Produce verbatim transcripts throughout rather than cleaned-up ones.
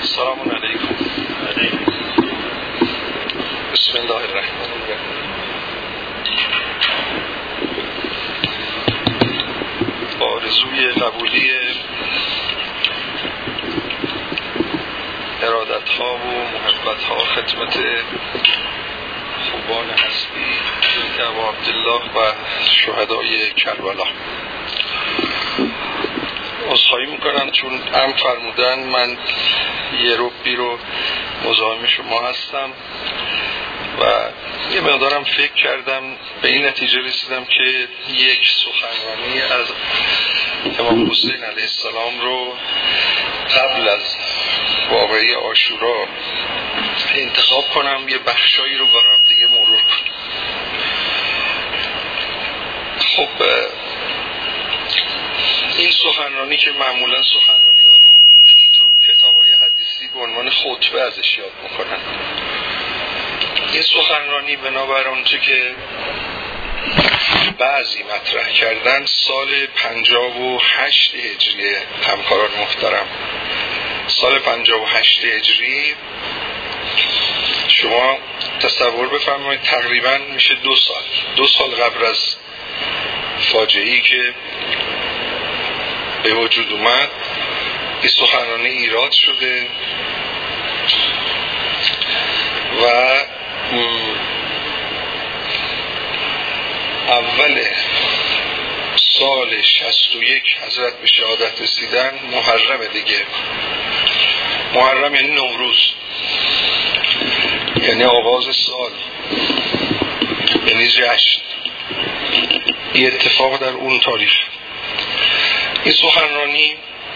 السلام علیکم. بسم الله الرحمن الرحیم. با آرزوی قبولی ارادت‌ها و محبت‌ها خدمت خوبان هستی ابو عبدالله و شهدای کربلا عذرخواهی میکنم چون ام فرمودن من یه ربی رو مزاحم شما هستم و یه مقدارم فکر کردم به این نتیجه رسیدم که یک سخنرانی از امام حسین علیه السلام رو قبل از واقعه عاشورا انتخاب کنم، یه بخشایی رو برام دیگه مرور کنم. خب این سخنرانی که معمولا سخنرانی ها رو تو کتاب‌های حدیثی به عنوان خطبه ازش یاد میکنن، این سخنرانی بنابر آنچه که بعضی مطرح کردن سال پنجاه و هشت هجری، همکاران محترم، سال پنجاه و هشت هجری شما تصور بفرمایید تقریبا میشه دو سال دو سال قبل از فاجعه‌ای که به وجود اومد این سخنرانی ایراد شده و اول سال شصت و یک حضرت به شهادت رسیدن محرم دیگه، محرم یعنی نوروز، یعنی آغاز سال، یعنی جشن. این اتفاق در اون تاریخ. این سخنرانی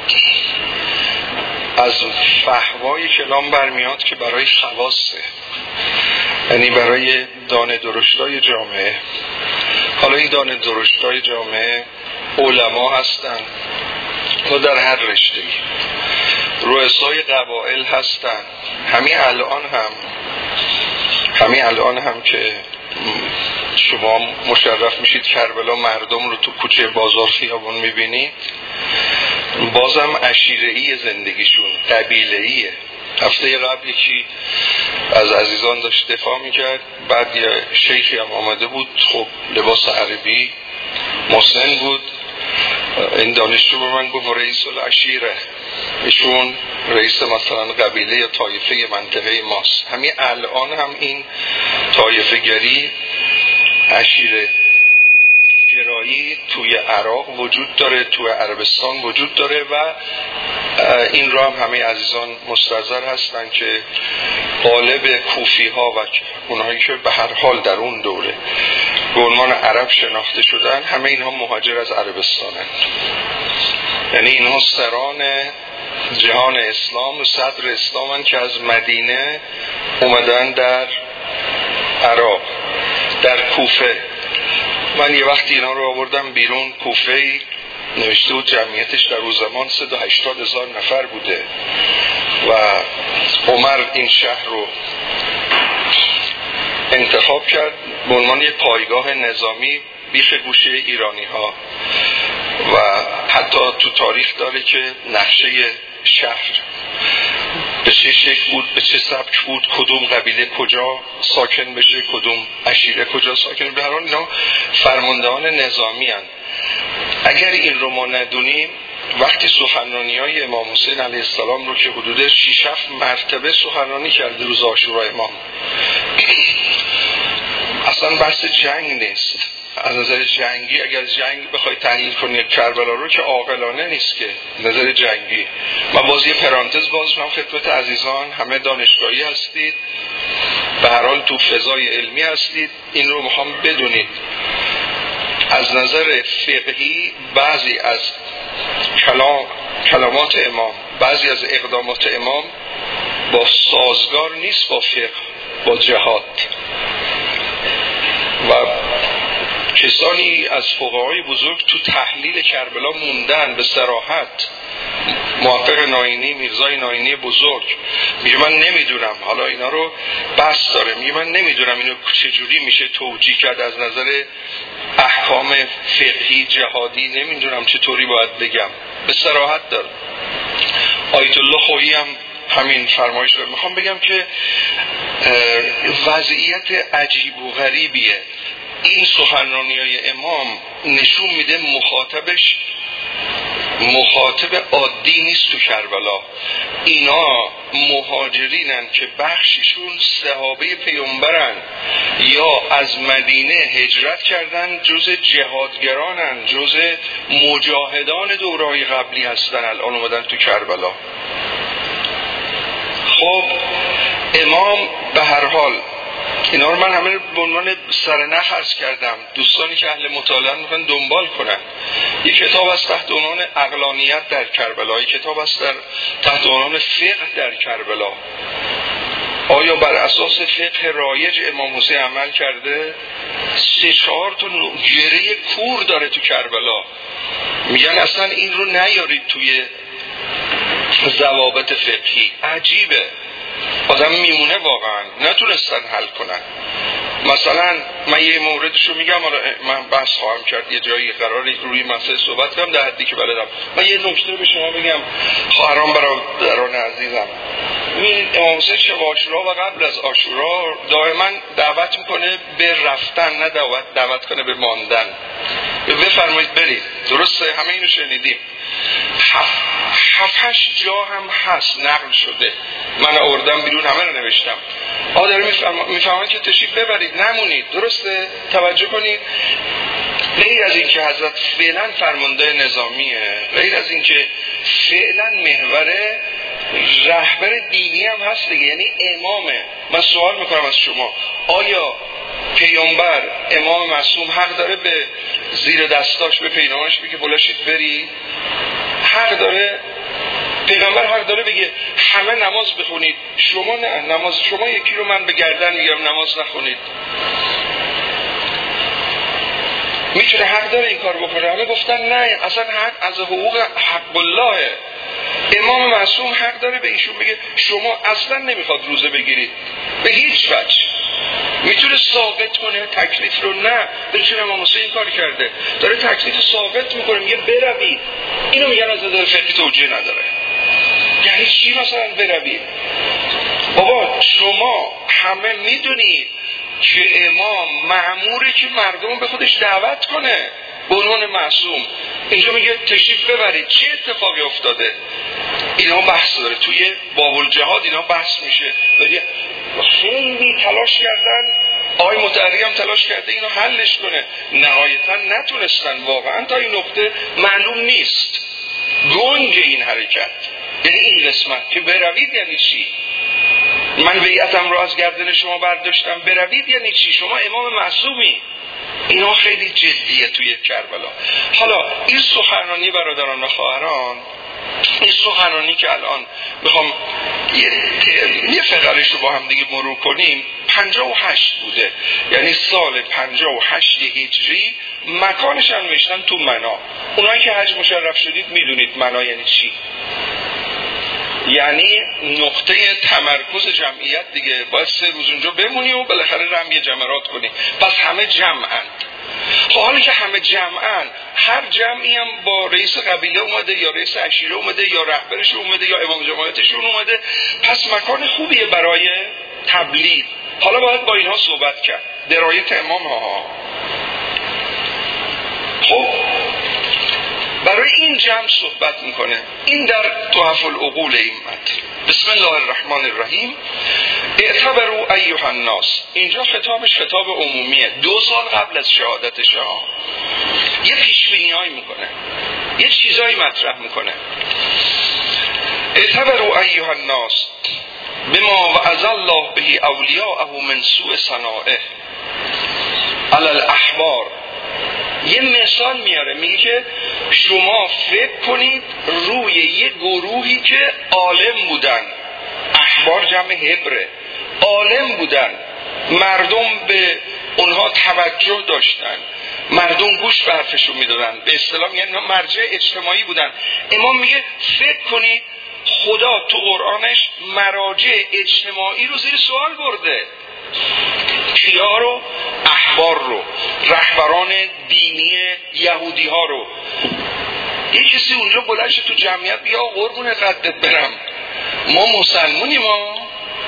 از فحوای کلام برمیاد که برای خواصه، یعنی برای دانه درشتای جامعه. حالا این دانه درشتای جامعه علما هستن و در هر رشته‌ای رؤسای قبایل هستن. همین الان هم همین الان هم که شما مشرف میشید کربلا مردم رو تو کوچه بازار خیابون میبینید، بازم عشیره‌ای زندگیشون قبیله‌ایه. هفته قبل یکی از عزیزان داشت دفاع میکرد، بعد یه شیخی هم آمده بود، خب لباس عربی، مسن بود. این دانشجو به من گفت رئیس العشیره، ایشون رئیس مثلا قبیله یا طایفه منطقه ماست. همین الان هم این طایفه گری، عشیره گرایی توی عراق وجود داره، توی عربستان وجود داره و این را هم همه عزیزان مستحضر هستن که غالب کوفی ها و اونهایی که به هر حال در اون دوره به عنوان عرب شناخته شدن، همه اینها مهاجر از عربستانند. یعنی اینها سران جهان اسلام و صدر اسلام که از مدینه اومدن در عراق، در کوفه. من یه وقتی اینا رو آوردم بیرون، کوفه‌ای نوشته بود جمعیتش در اون زمان صد و هشتاد هزار نفر بوده و عمر این شهر رو انتخاب کرد به عنوان یک پایگاه نظامی بیخ گوشه ایرانی ها و حتی تو تاریخ داره که نقشه شهر به چه شکل بود، به چه سبک بود، کدوم قبیله کجا ساکن بشه، کدوم عشیره کجا ساکن. به هر حال اینا فرماندهان نظامی هستند. اگر این رو ما ندونیم، وقتی سخنرانی های امام حسین علیه السلام رو که حدود شش هفت مرتبه سخنرانی کرده روز عاشورای امام، اصلا بحث جنگ نیست. از نظر جنگی اگر جنگ بخوای تحلیل کنی کربلا رو که عاقلانه نیست که نظر جنگی. من باز یه پرانتز باز کنم خدمت عزیزان، همه دانشگاهی هستید، به هر حال تو فضای علمی هستید، این رو میخوام بدونید. از نظر فقهی بعضی از کلام کلمات امام، بعضی از اقدامات امام با سازگار نیست با فقه، با جهاد. و کسانی از فقهای بزرگ تو تحلیل کربلا موندن به صراحت. موفق ناینی، میرزای ناینی بزرگ میگه من نمیدونم، حالا اینا رو بحث داره، میگه من نمیدونم اینو چجوری میشه توجیه کرد از نظر احکام فقهی جهادی، نمیدونم چطوری باید بگم، به صراحت داره. آیت الله خویی هم همین فرمایش رو میخوام بگم که وضعیت عجیب و غریبیه. این سخنرانی‌های امام نشون میده مخاطبش مخاطب عادی نیست تو کربلا. اینا مهاجرینن که بخششون صحابه پیامبرن یا از مدینه هجرت کردن، جز جهادگرانن، جز مجاهدان دورهای قبلی هستن، الان اومدن تو کربلا. خب امام به هر حال اینا رو من همه به عنوان سرنخ عرض کردم، دوستانی که اهل مطالعه میخوان دنبال کنن. یک کتاب است تحت عنوان عقلانیت در کربلا، یک کتاب است در تحت عنوان فقه در کربلا. آیا بر اساس فقه رایج امام حسین عمل کرده؟ سه چهار تا گره کور داره تو کربلا. میگن اصلا این رو نیارید توی ضوابط فقهی. عجیبه، آدم میمونه واقعا نتونستن حل کنن. مثلا من یه موردشو میگم، من بحث خواهم کرد یه جایی قراری روی مسئله صحبت کنم در حدی که بلدم. من یه نکته به شما میگم خواهران برادران عزیزم. این امام حسین شب عاشورا و قبل از عاشورا دائما دعوت میکنه به رفتن، نه دعوت دعوت کنه به ماندن. بفرمایید برید. درسته؟ همه اینو شنیدیم. هفت هشت جا هم هست نقل شده، من آوردم بیرون، همه رو نوشتم. آقا داره میفهمن که تشریف ببرید نمونید. درسته؟ توجه کنید. غیر از این که حضرت فعلا فرمانده نظامیه، غیر از این که فعلا محور رهبر دینی هم هست دیگه، یعنی امامه. من سوال میکنم از شما، آیا پیامبر امام معصوم حق داره به زیر دستاش به پیرامونش بگه بلاشید بری؟ حق داره؟ پیغمبر حق داره بگه همه نماز بخونید، شما نه نماز، شما یکی رو من به گردن میگم نماز نخونید؟ میتونه حق داره این کار بکنه؟ همه گفتن نه، اصلا حق از حقوق حق الله. امام معصوم حق داره به ایشون بگه شما اصلا نمیخواد روزه بگیرید به هیچ وجه. میتونه ساقط کنه تکلیف رو؟ نه. بچون امام حسین این کار کرده، داره تکلیف ساقط میکنه، میگه بروید. اینو میگن از نظر فقهی توجیه نداره. یعنی چی مثلا بروید؟ بابا شما همه میدونید که امام مأموره که مردم به خودش دعوت کنه به عنوان معصوم. اینجا میگه تشریف ببرید. چه اتفاقی افتاده؟ اینا بحث داره توی باب الجهاد، اینا بحث میشه. ولی خیلی تلاش کردن، آقای مطهری هم تلاش کرده اینو حلش کنه، نهایتا نتونستن. واقعا تا این نقطه معلوم نیست گنج این حرکت، یعنی این قسمت که بروید یعنی چی؟ من بیعتم رو از گردن شما برداشتم، بروید یعنی چی؟ شما امام معصومی. اینا خیلی جدیه توی کربلا. حالا این سخنرانی برادران و خواهران، این سخنرانی که الان میخوام یه, یه فقرش رو با هم دیگه مرور کنیم، پنجاه و هشت بوده، یعنی سال پنجاه و هشت هجری. مکانش هم نوشتن تو منا. اونایی که حج مشرف شدید میدونید منا یعنی چی، یعنی نقطه تمرکز جمعیت دیگه. باید سه روز اونجا بمونی و بالاخره رمی جمرات کنی. پس همه جمعند. حالا که همه جمعن، هر جمعی هم با رئیس قبیله اومده یا رئیس عشیره اومده یا رهبرش اومده یا امام جماعتشون اومده، پس مکان خوبیه برای تبلیغ. حالا باید با اینها صحبت کرد، درایت امام ها. خب برای این جمع صحبت میکنه. این در تحف العقول این متن. بسم الله الرحمن الرحیم. اعتبروا ایها الناس. اینجا خطابش خطاب عمومیه، دو سال قبل از شهادتش ها. یه پیشبینی‌هایی میکنه، یه چیزایی مطرح میکنه. اعتبروا ایها الناس بما وعظ الله به اولیاءه من سوء صنائع علی الاحبار. یه مثال میاره، میگه که شما فکر کنید روی یه گروهی که عالم بودن، احبار جمع حبره، عالم بودن، مردم به اونها توجه داشتن، مردم گوش به حرفشون میدادن، به اصطلاح یعنی مرجع اجتماعی بودن. امام میگه فکر کنید خدا تو قرآنش مراجع اجتماعی رو زیر سوال برده. کیا رو؟ احبار رو، رهبران دینی یهودی ها رو. یه کسی اونجا بلند شه تو جمعیت بیا قربون قدت برم، ما مسلمونیم ما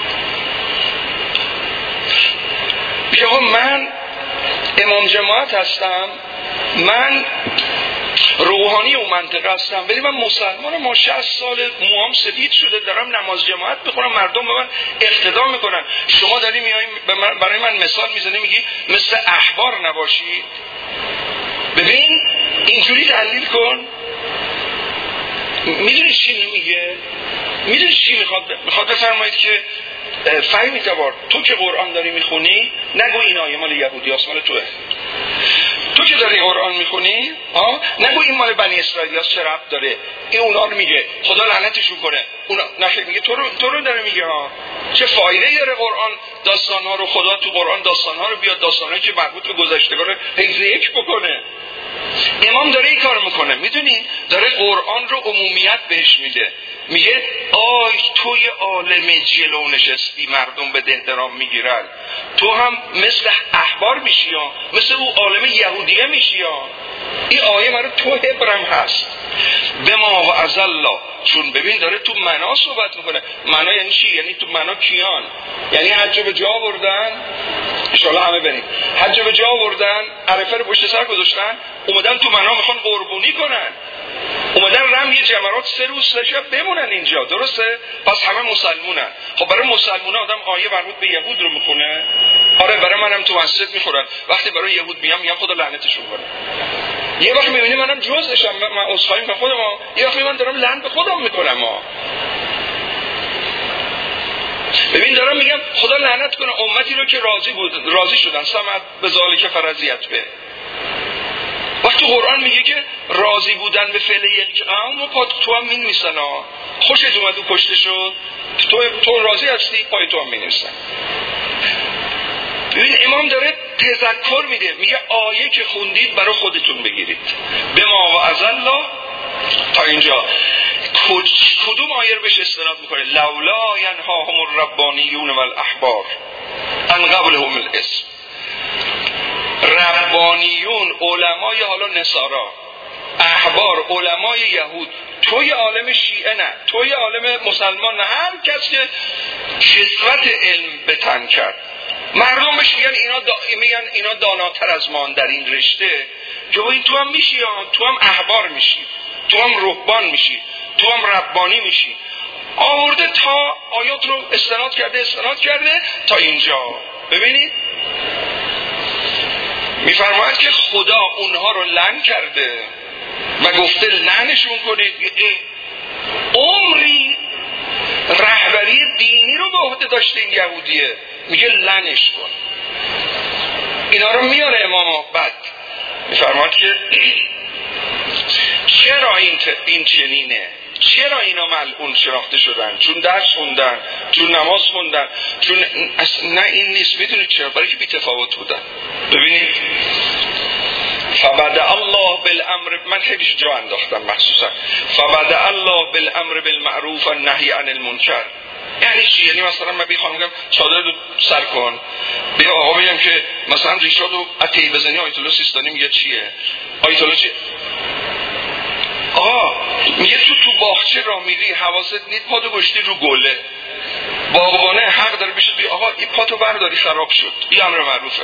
میگه آقا من امام جماعت هستم، من روحانی اون منطقه هستم، ولی من مسلمانم، ما شصت سال موام سفید شده دارم نماز جماعت میخونم، مردم به من اقتدا میکنن. شما داری میای برای من مثال میزنی میگی مثل احبار نباشید. ببین اینجوری تحلیل کن. میدونی چی میگه؟ میدونی چی میخواد میخواد بفرمایید که فهمی تبار تو که قرآن داری میخونی نگو این آیه مال یهودی هست، مال توه. تو که داری قرآن میخونی ها نگو این مال بنی اسرائیل هست، چه ربط داره؟ این اونا رو میگه خدا لعنتشون کنه. اونا نخیر میگه تو رو تو رو داره میگه ها. چه فایده داره قرآن داستان ها رو، خدا تو قرآن داستان ها رو بیاد، داستانایی که مربوط به گذشتگان حیز یک بکنه. امام داره این کار میکنه. میدونی داره قرآن رو عمومیت بهش میده. میگه آی توی عالم جلو نشستی مردم به احترام میگیرن، تو هم مثل احبار میشی ها، مثل او عالم یهودیه میشی ها. این آیه مرا تو هبرم هست به ما و از الله. چون ببین داره تو معنا صحبت میکنه. معنا یعنی چی؟ یعنی تو معنا کیان؟ یعنی حج به جا بردن، ان شاء الله همه بریم حج به جا بردن، عرفه رو پشت سر گذاشتن، اومدن تو معنا میخوان قربونی کنن، اومدن رمی جمرات سه روز سه شب بمونن اینجا. درسته؟ پس همه مسلمونن. خب برای مسلمونا آدم آیه مربوط به یهود رو میخونه؟ آره برای منم تو مسجد میخورن. وقتی برای یهود میام میگم خدا لعنتشون کنه. یه وقت میبینی منم جزءشم، من عذرخواهی میکنم خودم، یه وقت من دارم لعنت به خودم میکنم. ها ببین دارم میگم خدا لعنت کنه امتی رو که راضی بود، راضی شدن سمت به ذالک فرضیت به. وقتی قرآن میگه که راضی بودن به فعل یک قوم و پا تو هم مینویسن ها، خوشت اومد و کشته شد تو تو راضی هستی پای تو هم مینویسن. ببین امام داره تذکر میده، میگه آیه که خوندید برای خودتون بگیرید. به ما و از الله تا اینجا کدوم آیه رو بهش استناد میکنه؟ لولا ینهاهم الربانیون والاحبار عن قولهم الاسم. ربانیون علمای حالا نصارا، احبار علمای یهود، توی عالم شیعه نه، توی عالم مسلمان نه، هر کس که کثرت علم به تن کرد مردم بهش میگن اینا دا... میگن اینا داناتر از ما در این رشته، که این تو هم میشی، تو هم احبار میشی، تو هم رهبان میشی، تو هم ربانی میشی. آورده تا آیات رو استناد کرده استناد کرده تا اینجا. ببینید میفرماید که خدا اونها رو لعن کرده و گفته لعنشون کنید. عمری رهبری دینی رو به عهده داشته این یهودیه، میگه لعنش کن. اینا رو میاره امام. بعد میفرماید که چرا این, این چنینه؟ چرا اینا ملعون شناخته شدن؟ چون درس خوندن، چون نماز خوندن، چون نه این نیست. میدونید چرا؟ برای که بی تفاوت بودن. ببینید فبدأ الله بالامر، من خیلی جا انداختم مخصوصا، فبدأ الله بالامر بالمعروف والنهی عن المنکر. یعنی چی؟ یعنی مثلا من بی خانم میگم چادر رو سر کن، به آقا میگم که مثلا ریشاد رو عطیه بزنی، آیت الله سیستانی میگه چیه؟ آیت الله چیه؟ آقا میگه تو تو باغچه راه میری حواست نیست پاتو گشتی رو گله، باغبانه حق داره بشه بی آقا این پاتو برداری خراب شد، این امر معروفه.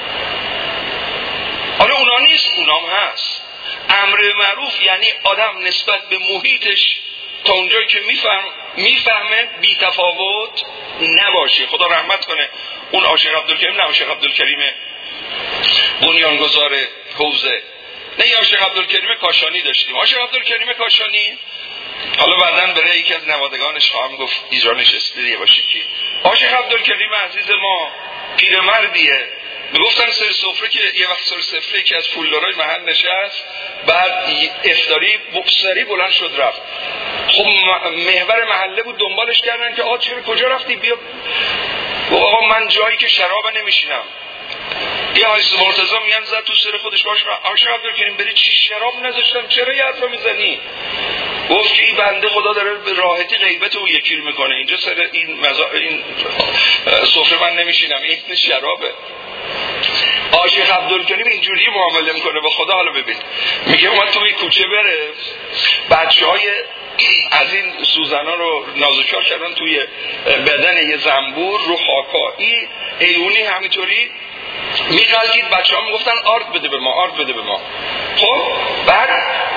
حالا اونا نیست، اونام هست. امر معروف یعنی آدم نسبت به محیطش تا اونجایی که میفهم میفهمه بی تفاوت نباشه. خدا رحمت کنه اون عاشق عبدالکریم، نه عاشق عبدالکریم بنیانگذار حوزه، نه یه عاشق عبدالکریم کاشانی داشتیم. عاشق عبدالکریم کاشانی حالا بعدن برای یکی از نوادگانش خواهم گفت اینجا نشسته باشه کی. عاشق عبدالکریم عزیز ما پیرمردیه، میگفتن سر سفره که یه وقت سر سفره که از پولدارای محل نشست، بعد افطاری بکسری بلند شد رفت. خب محور محله بود، دنبالش کردن که آقا چرا کجا رفتی؟ بیا آقا من جایی که شراب نمیشینم. یه حایس مرتضی میگن زد تو سر خودش، باش عاشق عبدالکریم بری چی شراب نذاشتم چرا یه حرفا میزنی؟ گفت که این بنده خدا داره به راحتی غیبت او یکی میکنه، اینجا سر این مزا... این سفره من نمیشینم، این شرابه. عاشق عبدالکریم اینجوری معامله میکنه با خدا. حالا ببین میگه اومد توی کوچه بره، بچهای از این سوزنا رو نازوچار کردن توی بدن یه زنبور رو خاکایی ایونی همینطوری میغلطید. بچه ها میگفتن آرد بده به ما، آرد بده به ما. خب بعد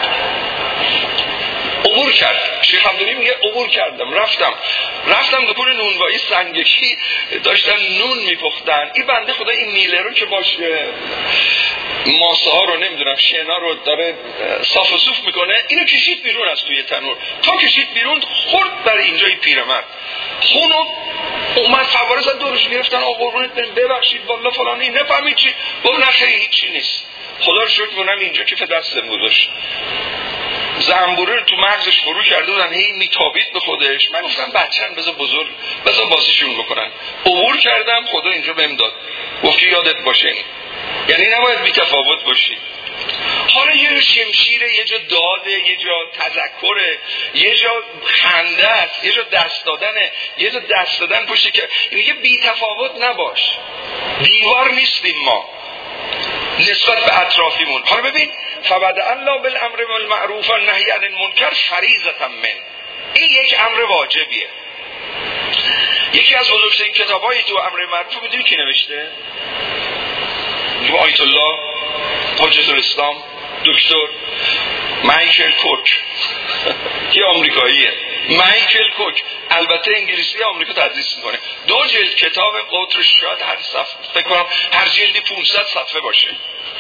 عبور کرد. شیخ عبدالعلی میگه عبور کردم، رفتم رفتم دکون نونوایی سنگکی داشتن نون میپختن. این بنده خدا این میله رو که باش ماسه ها رو نمیدونم شنا رو داره صاف و صوف میکنه، اینو کشید بیرون از توی تنور. تا کشید بیرون خورد در اینجای پیرمرد خونو اومد فواره زد دورش گرفتن. آقا قربونت بریم ببخشید والله فلانی نفهمید چی. گفت نه خیلی هیچی نیست، خدا رو شکر منم اینجا کف دستم گذاشت. زنبوره رو تو مغزش فرو کرده بودن، هی میتابید به خودش. من گفتم بچه‌ن بذار بزرگ بذار بازیشون بکنن. عبور کردم، خدا اینجا بهم داد گفت یادت باشه این. یعنی نباید بی‌تفاوت باشی. حالا یه جا شمشیره، یه جا داده، یه جا تذکره، یه جا خنده است، یه جا دست دادنه، یه جا دست دادن پشت که میگه بی‌تفاوت نباش. دیوار نیستیم ما نسبت به اطرافیمون. حالا ببین فبدأ الله بالامر بالمعروف والنهی عن المنکر فریضة من. این یک امر واجبیه. یکی از بزرگترین کتابای تو امر معروف میدونی کی نوشته؟ آیت الله حجت الاسلام دکتر مایکل کوک. کی آمریکاییه مایکل کوک. البته انگلیسی آمریکا تدریس میکنه. دو جلد کتاب قطرش شاید هر صفحه فکر کنم هر جلدی پانصد صفحه باشه.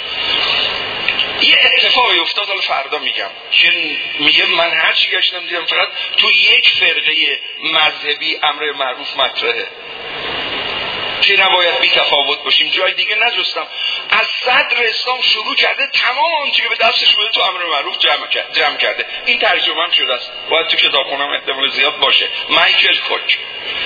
یه اتفاقی افتاد، حالا فردا میگم که میگه من هر چی گشتم دیدم فقط تو یک فرقه مذهبی امر معروف مطرحه که نباید بی تفاوت باشیم. جای دیگه نجستم. از صدر اسلام شروع کرده تمام آنچه که به دستش بوده تو امر معروف جمع کرده. جمع کرده. این ترجمه هم شده است، باید تو کتابخونه‌ام احتمال زیاد باشه. مایکل کوک.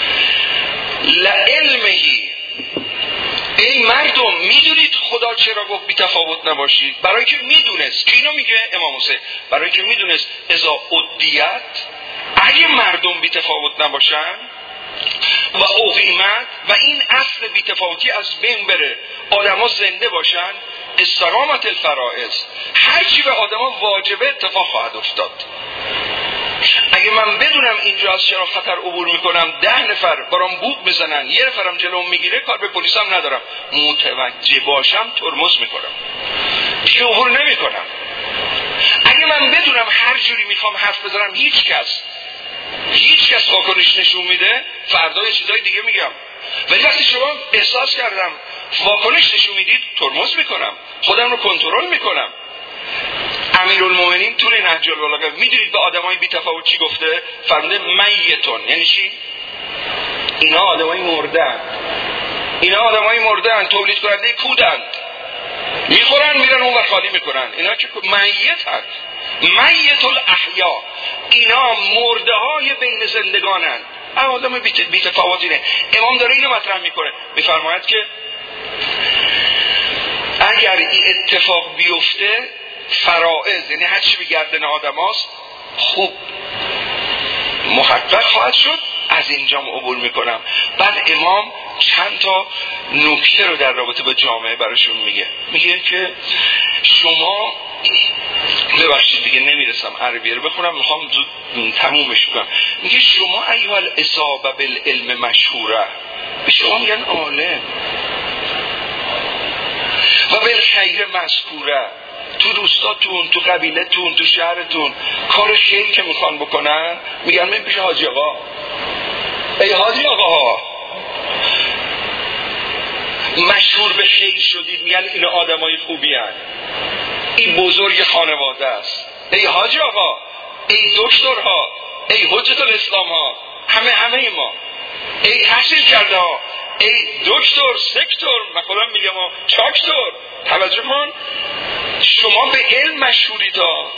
لعلمهی، ای مردم میدونید خدا چرا گفت بی تفاوت نباشید؟ برای که میدونست که اینو میگه امام حسین، برای که میدونست اذا ادیت، اگه مردم بی تفاوت نباشن و اقیمت و این اصل بی‌تفاوتی از بین بره، آدما زنده باشن، استقامت الفرائض، هر چی به آدما واجبه اتفاق خواهد افتاد. اگه من بدونم اینجا از چرا خطر عبور میکنم، ده نفر برام بوق بزنن، یه نفرم جلوم میگیره، کار به پلیسم ندارم، متوجه باشم ترمز میکنم، دیگه عبور نمیکنم. اگه من بدونم هر جوری میخوام حرف بزنم هیچ کس هیچ کس واکنش نشون میده، فردا یه چیزای دیگه میگم. ولی وقتی شما احساس کردم واکنش نشون میدید، ترمز میکنم، خودم رو کنترل میکنم. امیرالمومنین طول نهج البلاغه میدونید به آدمای بی تفاوت چی گفته؟ فرموده میتون. یعنی چی؟ اینا آدمای مردن، اینا آدمای مردن، تولید کننده کودند، میخورن میرن اون ور خالی میکنن. اینا که میتن، میت الاحیا، اینا مرده های بین زندگانن. اما آدم بی تفاوتی نه. امام داره اینو مطرح میکنه، میفرماید که اگر این اتفاق بیفته، فرائض یعنی هر چی به گردن آدم هاست خوب محقق خواهد شد. از اینجام عبور میکنم. بعد امام چند تا نکته رو در رابطه با جامعه براشون میگه. میگه که شما، ببخشید دیگه نمیرسم عربیه رو بخونم، میخوام زود تمومش کنم. میگه شما ایها الاصابه بالعلم مشهوره، به شما میگن عالم، و بالخیر مذکوره. تو روستاتون، تو قبیلتون، تو شهرتون کار خیر که میخوان بکنن میگن من پیش حاجی آقا. ای حاجی آقا مشهور به خیر شدید، میگن این آدمای خوبی هن، این بزرگ خانواده است. ای حاجی آقا، ای دکترها، ای حجت الاسلام ها، همه همه ما، ای تحصیل کرده ها، ای دکتر سکتور، مثلا میگم ها چاکتور، توجه کن، شما به علم مشهورید ها.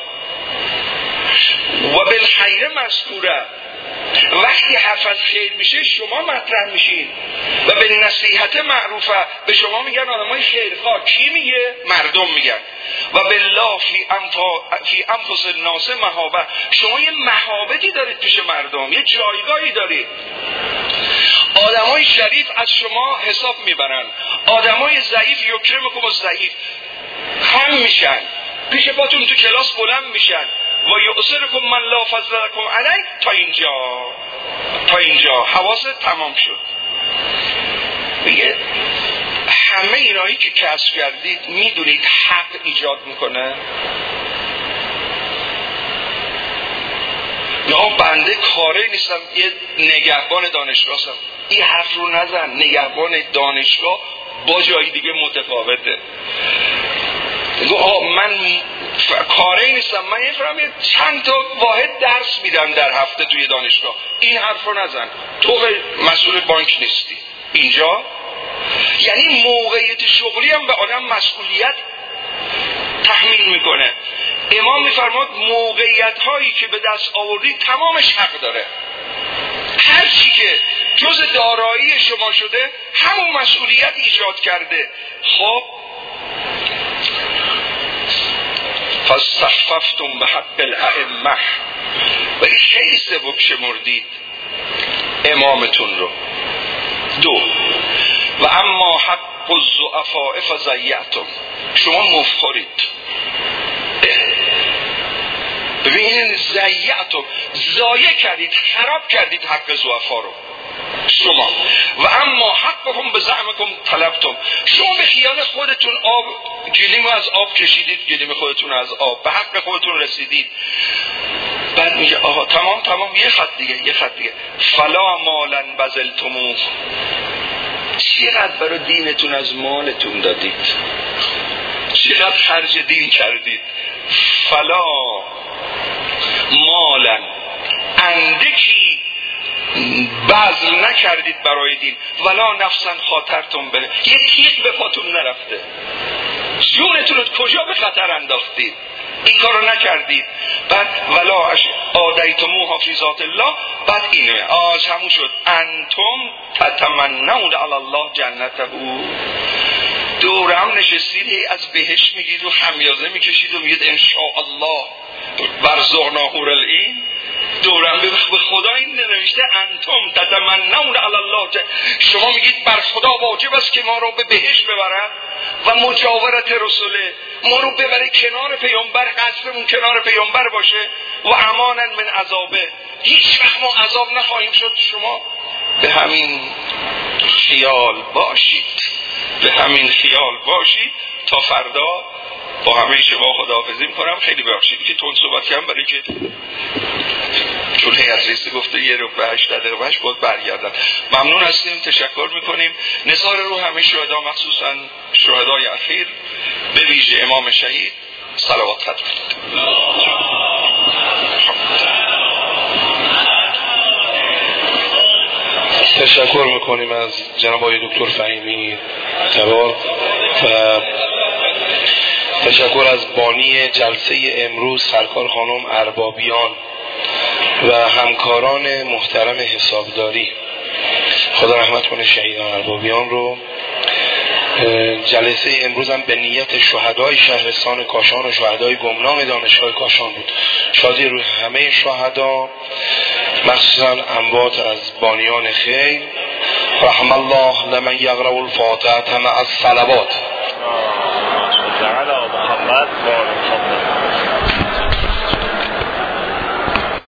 و بالخیر مذکوره، وقتی حرف از خیر میشه شما مطرح میشین. و به نصیحت معروفه، به شما میگن آدمای خیرخواه. کی میگه؟ مردم میگن. و بالله فی انفا فی انفس الناس مهابه، شما یه مهابتی دارید پیش مردم، یه جایگاهی دارید. آدمای شریف از شما حساب میبرن، آدمای ضعیف یکرمکم الضعیف هم میشن، پیش پاتون تو کلاس بلند میشن، و یؤثرکم من لا فضل لکم علیه. تا اینجا تا اینجا حواست تمام شد. میگه همه اینایی که کسب کردید میدونید حق ایجاد میکنه؟ نه بنده کاره نیستم، یه نگهبان دانشگاه هستم. این حرف رو نزن. نگهبان دانشگاه با جای دیگه متفاوته. بگو آه من کاره نیستم، من یه فرم چند تا واحد درس میدم در هفته توی دانشگاه. این حرف رو نزن. تو مسئول بانک نیستی. اینجا یعنی موقعیت شغلی هم به آدم مسئولیت تحمیل میکنه. امام میفرماد موقعیت هایی که به دست آوردی تمامش حق داره. هر چی که جز دارایی شما شده همون مسئولیت ایجاد کرده. خب فاستخففتم به حق الائمه، و خیلی سبک شمردید امامتون رو. دو و اما حق الضعفاء فضیعتم، شما مفخورید. ببینید ضیعتم، ضایع کردید، خراب کردید حق ضعفا رو شما. و اما حقهم به زعمکم طلبتم، شما به خیال خودتون آب گلیم از آب کشیدید، گلیم خودتون از آب، به حق خودتون رسیدید. بعد میگه آها تمام تمام یه خط دیگه یه خط دیگه فلا مالن بذلتموه، چقدر برای دینتون از مالتون دادید، چقدر خرج دین کردید. فلا مالن، اندکی بذل نکردید برای دین. ولا نفسن خاطرتون به، یه تیغ به پاتون نرفته، جونتون رو کجا به خطر انداختید، این کارو نکردید. بعد ولا آدیتموها فی ذات الله، بعد اینه آج همون شد انتم تتمنون علی الله جنته، دوره هم نشستید از بهش میگید و خمیازه میکشید و میگید انشاءالله ورزقنا حور العین. دورم به خدا این نوشته انتم تتمنون علی الله، شما میگید بر خدا واجب است که ما رو به بهش ببرد و مجاورت رسوله، ما رو ببره کنار پیامبر، قصدمون کنار پیامبر باشه. و امانا من عذابه، هیچ وقت ما عذاب نخواهیم شد. شما به همین خیال باشید، به همین خیال باشید. تا فردا با همه شما خداحافظی میکنم. خیلی ببخشید که تون صحبت کردم، برای که چون هیئت رئیسه گفته یه رو به هشت دقیقه بهش باید برگردن. ممنون هستیم، تشکر میکنیم. نثار رو همه شهدا، مخصوصا شهدای اخیر، به ویژه امام شهید، صلوات ختم کنید. تشکر میکنیم از جناب آقای دکتر فهیمی تبار و تشکر از بانی جلسه امروز سرکار خانم اربابیان و همکاران محترم حسابداری. خدا رحمت کنه شهیدان اربابیان رو. جلسه امروز هم به نیت شهدای شهرستان کاشان و شهدای گمنام دانشگاه کاشان بود. شادی روی همه شهدا، مخصوصا اموات از بانیان خیر. رحم الله لمن یقرأ الفاتحه مع الصلوات.